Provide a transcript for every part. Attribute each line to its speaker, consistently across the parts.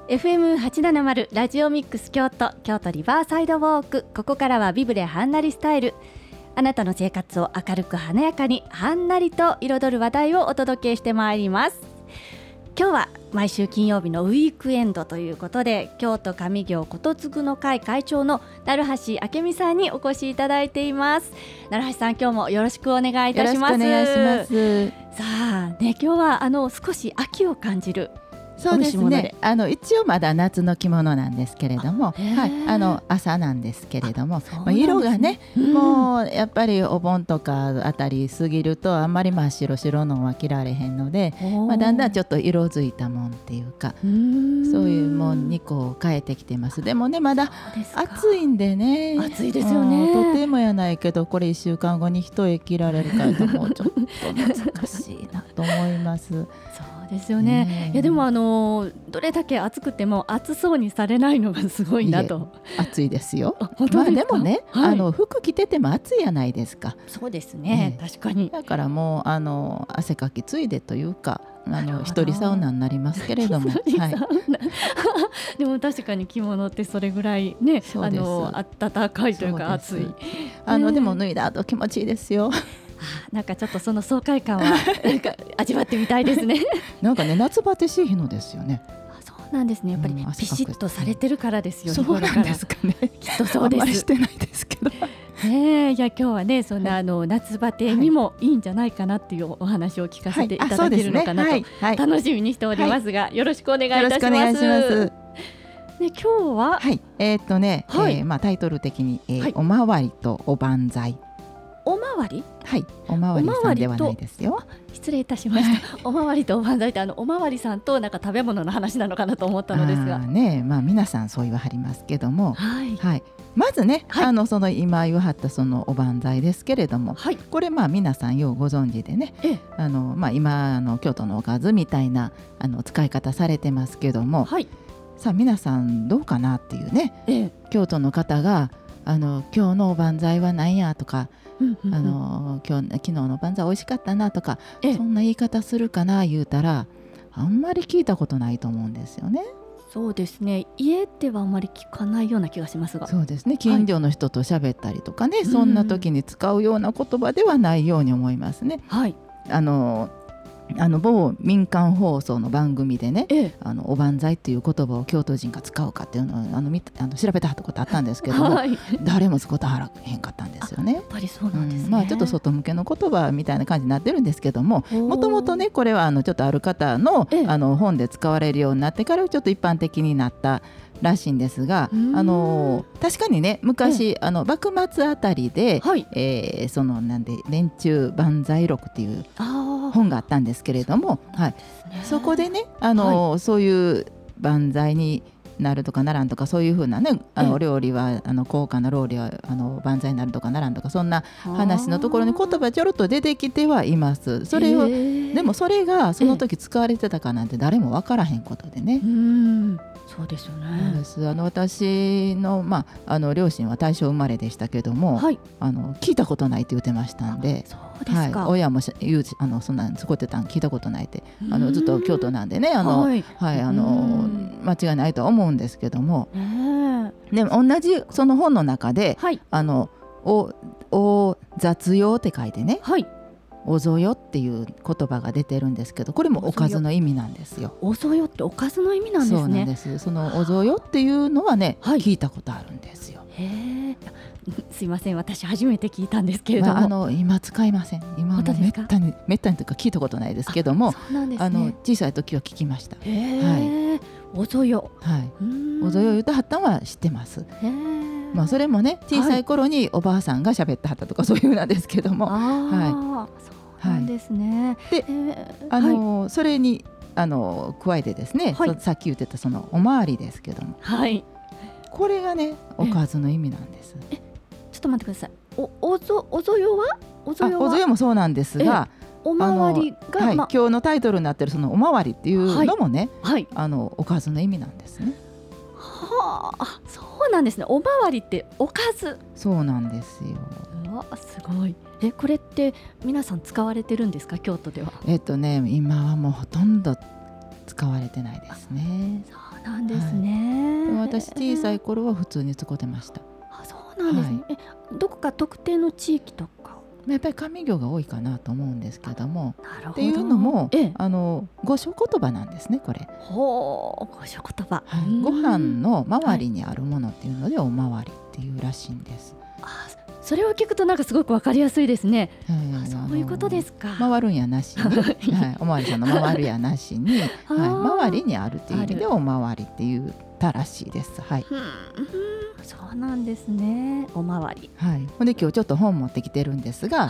Speaker 1: FM870 ラジオミックス京都リバーサイドウォーク。ここからはビブレはんなりスタイル。あなたの生活を明るく華やかにはんなりと彩る話題をお届けしてまいります。今日は毎週金曜日のウィークエンドということで、京都上京ことつぐの会会長の成橋明美さんにお越しいただいています。成橋さん、今日もよろしくお願いいたします。
Speaker 2: よろしくお願いします。
Speaker 1: さあね、今日は少し秋を感じる。
Speaker 2: そうですね、一応まだ夏の着物なんですけれども、朝なんですけれども、色がね、もうやっぱりお盆とかあたり過ぎるとあんまり真っ白白のは着られへんので、だんだんちょっと色づいたもんっていうか、そういうもんにこう変えてきてます。でもね、まだ暑いんでね、
Speaker 1: 暑いですよね。
Speaker 2: とてもやないけど、これ1週間後に一重着られるからともうちょっと難しいなと思いますそう
Speaker 1: ですよね。いやでもどれだけ暑くても暑そうにされないのがすごいなと。
Speaker 2: 暑いですよ。
Speaker 1: で
Speaker 2: もね、服着てても暑いやないですか。
Speaker 1: そうですね、確かに。
Speaker 2: だからもう汗かきついでというか、一人サウナになりますけれども、
Speaker 1: でも確かに着物ってそれぐらいね、暖かいというか暑い。
Speaker 2: でも脱いだ後気持ちいいですよ。
Speaker 1: なんかちょっとその爽快感はなんか味わってみたいですね。
Speaker 2: なんかね、夏バテしい日のですよね。
Speaker 1: そうなんですね。やっぱりピシッとされてるからですよね。
Speaker 2: そうなんですかね。
Speaker 1: きっとそうです。
Speaker 2: あんまりしてないですけど。
Speaker 1: いや今日はね、そんな夏バテにもいいんじゃないかなっていうお話を聞かせていただけるのかなと楽しみにしておりますが、よろしくお願いいたします。
Speaker 2: ね、
Speaker 1: 今日は
Speaker 2: タイトル的におまわりとおばんざい。
Speaker 1: おまわり？
Speaker 2: はい、おまわりさんではないですよ。
Speaker 1: 失礼いたしました。おまわりとおばんざいって、おまわりさんとなんか食べ物の話なのかなと思ったのですが
Speaker 2: ね、皆さんそう言わはりますけども、まずね、その今言わはったそのおばんざいですけれども、これ皆さんようご存知でね、今京都のおかずみたいな使い方されてますけども、さあ皆さんどうかなっていうね、京都の方が今日のおばんざいは何やとか、昨日のおばんざい美味しかったなとか、そんな言い方するかな言うたら、あんまり聞いたことないと思うんですよね。
Speaker 1: そうですね、家ではあんまり聞かないような気がしますが。
Speaker 2: そうですね、近所の人と喋ったりとかね、そんな時に使うような言葉ではないように思いますね。某民間放送の番組でね、おばんざいっていう言葉を京都人が使うかっていうのを調べてはったことあったんですけども、誰も使わはへんかったんですよね。
Speaker 1: やっぱりそうなんですね。
Speaker 2: ちょっと外向けの言葉みたいな感じになってるんですけども、もともとね、これはちょっとある方の本で使われるようになってからちょっと一般的になったらしいんですが、確かにね、昔幕末あたりで、その連中万歳録っていう本があったんですけれども、そこでね、そういう万歳になるとかならんとか、そういうふうなね、お料理は高価な料理は万歳になるとかならんとか、そんな話のところに言葉ちょろっと出てきてはいます。それをでもそれがその時使われてたかなんて誰も分からへんことでね。
Speaker 1: そうですよね。
Speaker 2: 私の、両親は大正生まれでしたけども、聞いたことないって言ってましたんで、親もそんなん使ってたん聞いたことないって、ずっと京都なんでね、間違いないとは思うんですけども、でも同じその本の中で、お雑用って書いてね、おぞよっていう言葉が出てるんですけど、これもおかずの意味なんですよ。
Speaker 1: おぞよっておかずの意味なんですね。
Speaker 2: そうなんです。そのおぞよっていうのはね、聞いたことあるんですよ。
Speaker 1: すいません、私初めて聞いたんですけれども、
Speaker 2: 今使いません。今はめったにというか聞いたことないですけども、小さい時は聞きました。
Speaker 1: おぞよ、
Speaker 2: おぞよ言うとはったんは知ってます。それもね、小さい頃におばあさんが喋ってはったとかそういうなんですけども、
Speaker 1: そうなんですね。
Speaker 2: で、それに加えてですね、さっき言ってたそのおまわりですけども、これがね、おかずの意味なんです。
Speaker 1: ちょっと待ってください。おぞよは
Speaker 2: おぞよもそうなんですが、
Speaker 1: おまわりが、
Speaker 2: 今日のタイトルになってるそのおまわりっていうのもね、おかずの意味なんですね。
Speaker 1: そうなんですね。おまわりっておかず。
Speaker 2: そうなんですよ。
Speaker 1: すごい。これって皆さん使われてるんですか、京都では？
Speaker 2: 今はもうほとんど使われてないですね。
Speaker 1: そうなんですね。
Speaker 2: でも私小さい頃は普通に使ってました。
Speaker 1: あ、そうなんですね。どこか特定の地域とか。
Speaker 2: やっぱり上行が多いかなと思うんですけども、
Speaker 1: なるほど。
Speaker 2: っていうのも、御所言葉なんですね、これ。
Speaker 1: 御所言葉、
Speaker 2: ご飯の周りにあるものっていうので、おまわりっていうらしいんです。
Speaker 1: それを聞くとなんかすごくわかりやすいですね。そういうことですか。
Speaker 2: 回るんやなしに、おまわりさんの回るやなしに、周りにあるっていう意味でおまわりって言ったらしいです。
Speaker 1: そうなんですね。おまわり。
Speaker 2: ほんで今日ちょっと本持ってきてるんですが、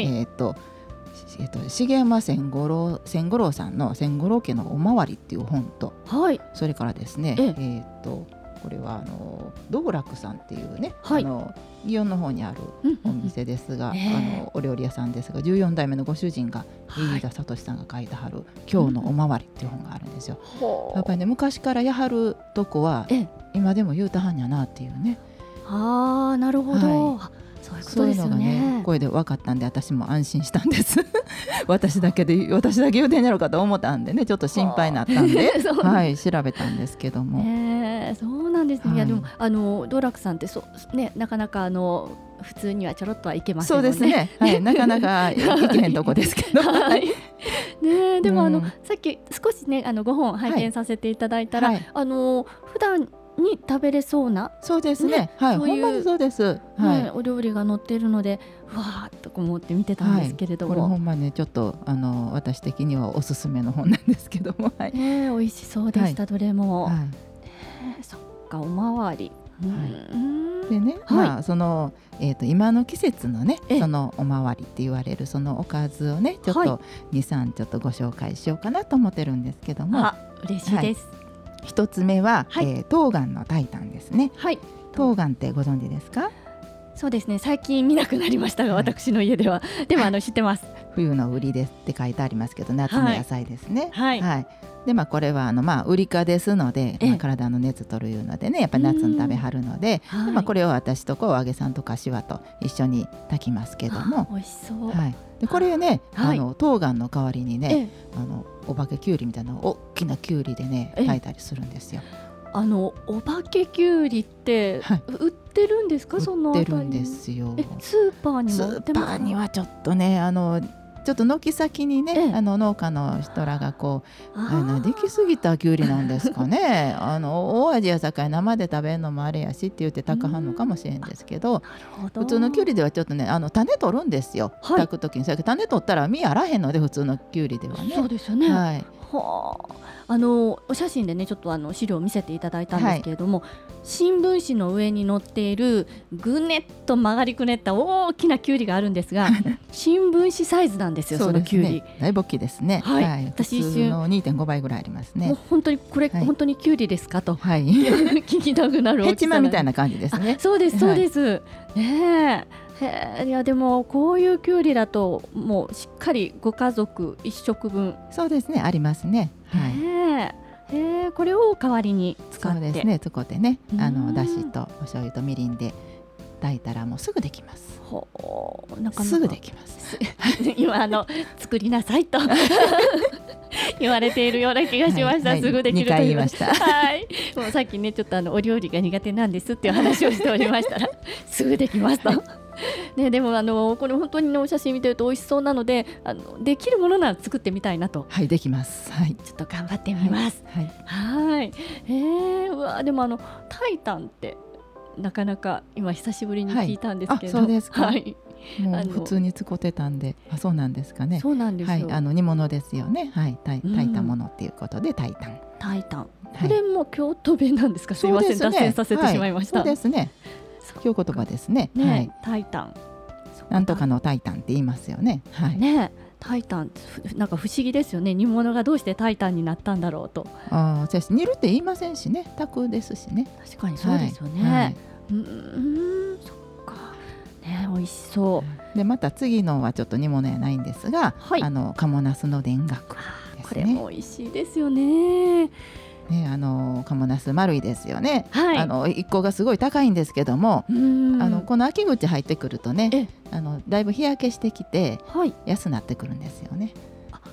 Speaker 2: 重山千五郎さんの千五郎家のおまわりっていう本と、それからですね、これは道楽さんっていうね、祇園の方にあるお店ですが、お料理屋さんですが、14代目のご主人が飯田聡さんが書いてはる今日のおまわりっていう本があるんですよ。やっぱりね、昔からやはるとこは今でも言うたはんやなっていうね。
Speaker 1: なるほど。そういうのがね、
Speaker 2: 声で分かったんで、私も安心したんです私だけ言うてんやろかと思ったんでね、ちょっと心配になったんで調べたんですけども、
Speaker 1: そうなんですね。いやでも道楽さんってなかなか普通にはちょろっとはいけませんもんね。
Speaker 2: そうですね、なかなかいけへんとこですけど
Speaker 1: でもさっき少しねご本拝見させていただいたら、普段に食べれそうな、
Speaker 2: そうですね、ほんまにそうです。
Speaker 1: お料理が載っているので、わーっと思って見てたんですけれども、
Speaker 2: これほんまね、ちょっと私的にはおすすめの本なんですけども、
Speaker 1: 美味しそうでした、どれも。そっか、おまわり。
Speaker 2: でね、その今の季節のね、そのおまわりって言われるそのおかずをね、ちょっと 2,3 ちょっとご紹介しようかなと思ってるんですけども、
Speaker 1: 嬉しいです。
Speaker 2: 一つ目は冬瓜の炊いたんですね。冬瓜ってご存知ですか？
Speaker 1: そうですね、最近見なくなりましたが、私の家では。でも知ってます。
Speaker 2: 冬の売りですって書いてありますけど、夏の野菜ですね。でこれはウリ科ですので、体の熱取るいうのでね、やっぱり夏に食べはるので、これを私とお揚げさんと柏と一緒に炊きますけども、
Speaker 1: 美味しそう。
Speaker 2: でこれね、冬瓜の代わりにね、お化けきゅうりみたいな大きなきゅうりでね炊いたりするんですよ。
Speaker 1: お化けきゅうりって売ってるんですか？
Speaker 2: 売ってるんですよ。
Speaker 1: スーパーにも
Speaker 2: 売ってます？スーパーにはちょっとね、ちょっと軒先にね、農家の人らができすぎたきゅうりなんですかね大味やさかい生で食べるのもあれやしって言って炊かはんのかもしれんですけど、普通のきゅうりではちょっとね種取るんですよ、炊く時に。種取ったら実あらへんので、普通のきゅうりではね。
Speaker 1: そうですよね。お写真でね、ちょっと資料を見せていただいたんですけれども、新聞紙の上に載っているぐねっと曲がりくねった大きなきゅうりがあるんですが新聞紙サイズなんですよ、そのきゅうり。
Speaker 2: だいぶ大きいですね。
Speaker 1: 私
Speaker 2: 普通の 2.5 倍ぐらいありますね。
Speaker 1: もう本当にこれ、本当にきゅうりですかと聞きたくなる大きさ。
Speaker 2: ヘチマみたいな感じですね。
Speaker 1: そうですそうです。いやでもこういうきゅうりだともうしっかりご家族1食分。
Speaker 2: そうですね、ありますね。
Speaker 1: これを代わりに使って。
Speaker 2: そうですね、使ってね、だしとお醤油とみりんで炊いたらもうすぐできます。すぐできます
Speaker 1: 今作りなさいと言われているような気がしました。すぐできると言いました。もうさっきね、ちょっとお料理が苦手なんですっていう話をしておりましたらすぐできますとね。でもこれ本当に、お写真見てると美味しそうなので、できるものなら作ってみたいなと。
Speaker 2: できます。
Speaker 1: ちょっと頑張ってみます。うわ、でもタイタンってなかなか今久しぶりに聞いたんですけど。
Speaker 2: そうですか。もう普通に使ってたんで。そうなんですかね。
Speaker 1: そうなんですよ。
Speaker 2: 煮物ですよね。炊いたものっていうことでタイタン。
Speaker 1: これも京都弁なんですか？すいません、脱線させてしまいました。
Speaker 2: そうですね、京言葉ですね。
Speaker 1: タイタン、
Speaker 2: なんとかのタイタンって言いますよね。
Speaker 1: タイタンなんか不思議ですよね。煮物がどうしてタイタンになったんだろうと。
Speaker 2: 煮るって言いませんしね、炊くですしね。
Speaker 1: 確かにそうですよね。そっかね、美味しそう。
Speaker 2: でまた次のはちょっと煮物やないんですが、鴨ナスの田楽ですね。
Speaker 1: これも美味しいですよね。
Speaker 2: 鴨ナス丸いですよね。一個がすごい高いんですけども、この秋口入ってくるとね、だいぶ日焼けしてきて安なってくるんですよね。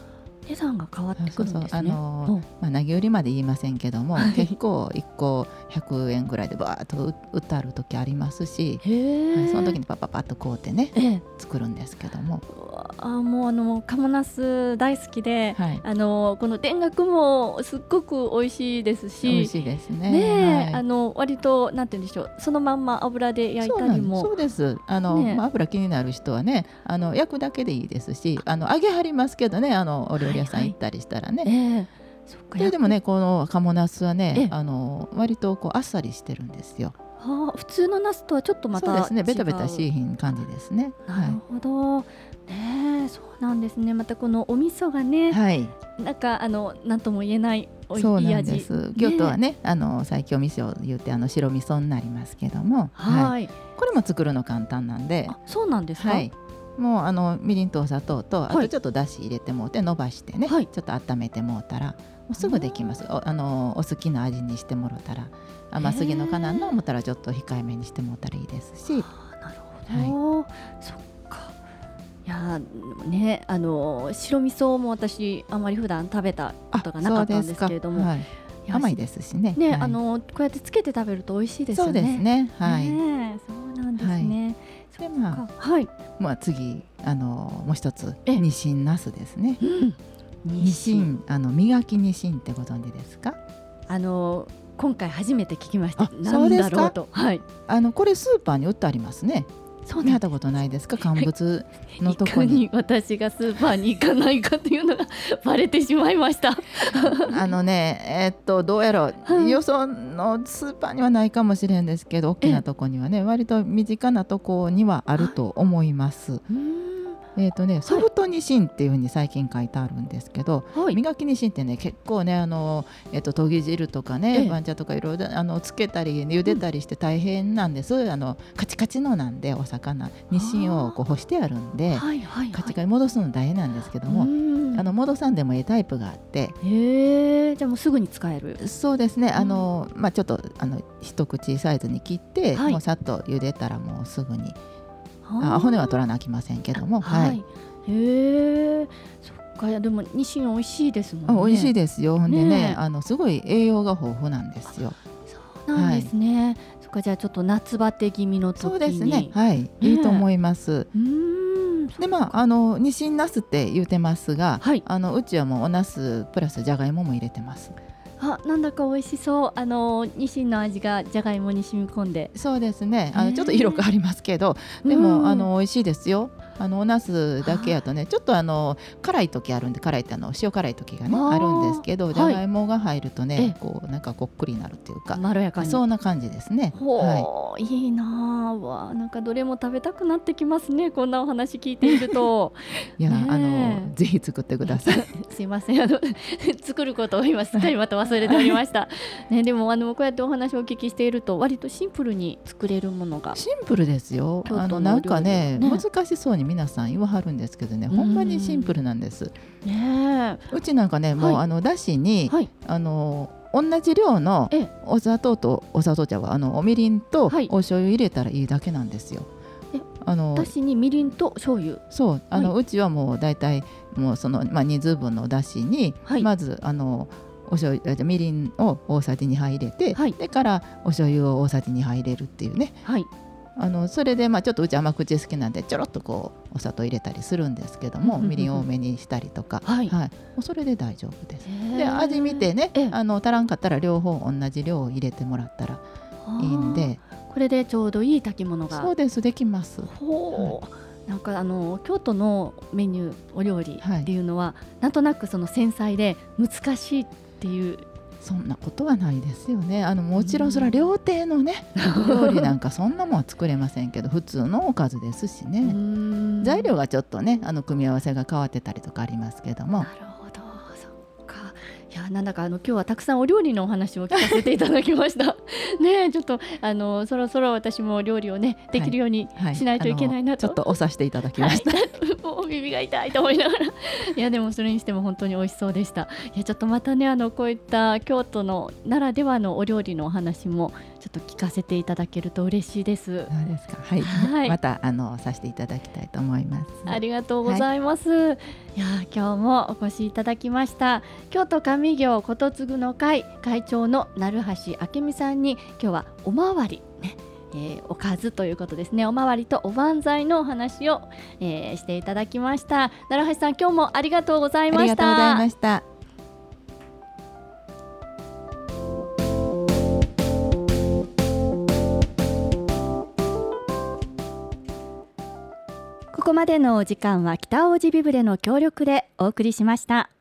Speaker 1: 値段が変わってくるんですね。
Speaker 2: 投げ売りまで言いませんけども、結構1個100円ぐらいでバーッと売ってある時ありますし、その時にパッと買うてね、作るんですけども、
Speaker 1: もうカモナス大好きで、この田楽もすっごく美味しいですし、
Speaker 2: 美味しいですね。
Speaker 1: 割となんて言うんでしょう、そのまんま油で焼いたりも。
Speaker 2: そうです。油気になる人はね、焼くだけでいいですし、揚げはりますけどね、お料理屋さん行ったりしたらね。でもね、このカモナスはね、割とこうあっさりしてるんですよ。
Speaker 1: 普通のナスとはちょっとまた違う。
Speaker 2: そうですね、ベタベタしいひん感じですね。
Speaker 1: なるほど、そうなんですね。またこのお味噌がね、なんかなんとも言えないおいしい味。
Speaker 2: 京都はね、最強味噌言うて白味噌になりますけども、これも作るの簡単なんで。
Speaker 1: そうなんですか。
Speaker 2: もうみりんとお砂糖と、あとちょっとだし入れてもうて伸ばしてね、ちょっと温めてもうたらもうすぐできます。お好きな味にしてもらったら、甘すぎのかなんの思ったらちょっと控えめにしてもらったらいいですし。
Speaker 1: なるほど、そっか。いやね、白味噌も私あまり普段食べたことがなかったんですけれども、
Speaker 2: 甘いですしね。
Speaker 1: こうやってつけて食べると美味しいですよね。
Speaker 2: そうですね。
Speaker 1: そうなんですね。
Speaker 2: で次もう一つ、ニシンナスですね。ニシン、磨きニシンってご存知ですか？
Speaker 1: 今回初めて聞きました。なんだろうと。
Speaker 2: これスーパーに売ってありますね。見たことないですか？乾物のところに。
Speaker 1: 私がスーパーに行かないかというのがバレてしまいました。
Speaker 2: どうやろう、よそのスーパーにはないかもしれんですけど、大きなとこにはね、割と身近なとこにはあると思います。ソフトニシンっていうふうに最近書いてあるんですけど、磨きニシンってね、結構ねとぎ汁とかね、番茶とかいろいろつけたり茹でたりして大変なんです。カチカチのなんで、お魚ニシンをこう干してあるんで、カチカチ戻すの大変なんですけども、戻さんでもタイプがあって、
Speaker 1: じゃあもうすぐに使える。
Speaker 2: そうですね。ちょっと一口サイズに切って、もうさっと茹でたらもうすぐに。骨は取らなきませんけども、そっか。でもニシン美味しいですもんね。美味しいですよ。ほんでね、すごい栄養が豊富なんですよ。
Speaker 1: そうなんですね。そっか。じゃあちょっと夏バテ気味の時に。
Speaker 2: そうですね。いいと思います。でニシンナスって言うてますが、うちはもうおナスプラスじゃがいもも入れてます。
Speaker 1: なんだか美味しそう。ニシンの味がじゃがいもに染み込んで。
Speaker 2: そうですね。ちょっと色がありますけど、でも美味しいですよ。おナスだけやとね、ちょっと辛い時あるんで、辛いって塩辛い時がねあるんですけど、じゃがいもが入るとね、こうなんかこっくりになるっていうか、
Speaker 1: まろやかに。
Speaker 2: そんな感じですね。
Speaker 1: いいなあ。なんかどれも食べたくなってきますね。こんなお話聞いていると。
Speaker 2: いや、ぜひ作ってください。
Speaker 1: すいません。作ることを今すっかりまた忘れておりました。でもこうやってお話をお聞きしていると、割とシンプルに作れるものが。
Speaker 2: シンプルですよ。なんかね、難しそうに皆さん言わはるんですけどね、ほんまにシンプルなんです。うちなんかね、もうだしに同じ量のお砂糖とお茶はおみりんとお醤油入れたらいいだけなんですよ。
Speaker 1: だしにみりんと醤油。
Speaker 2: そう、うちはもうだいたいもうその人数分のだしに、まずお醤油みりんを大さじ2杯入れて、でからお醤油を大さじ2杯入れるっていうね。それでちょっとうち甘口好きなんでちょろっとこうお砂糖入れたりするんですけども、みりん多めにしたりとか、もうそれで大丈夫です。で味見てね、足らんかったら両方同じ量を入れてもらったらいいんで、
Speaker 1: これでちょうどいい炊き物が。
Speaker 2: そうです、できます。
Speaker 1: なんか京都のメニューお料理っていうのは、なんとなくその繊細で難しいっていう。
Speaker 2: そんなことはないですよね。もちろんそれは料亭のね料理なんかそんなもんは作れませんけど、普通のおかずですしね。材料がちょっとね組み合わせが変わってたりとかありますけども。
Speaker 1: なるほど、そっか。いや、なんだか今日はたくさんお料理のお話を聞かせていただきましたね。ちょっとそろそろ私も料理をねできるようにしないといけないなと、
Speaker 2: ちょっとおさせていただきました。
Speaker 1: もう耳が痛いと思いながらいや、でもそれにしても本当に美味しそうでした。いや、ちょっとまたねこういった京都のならではのお料理のお話もちょちょっと聞かせていただけると嬉しいです。
Speaker 2: そうですか。はい、
Speaker 1: はい、
Speaker 2: またさせていただきたいと思います。
Speaker 1: ありがとうございます。いや今日もお越しいただきました京都上京ことつぐの会会長の鳴橋明美さんに今日はおまわりね、おかずということですね、おまわりとおばんざいのお話を、していただきました。鳴橋さん今日もありがとうございました。
Speaker 2: ありがとうございました。
Speaker 1: ここまでのお時間は北大路ビブレの協力でお送りしました。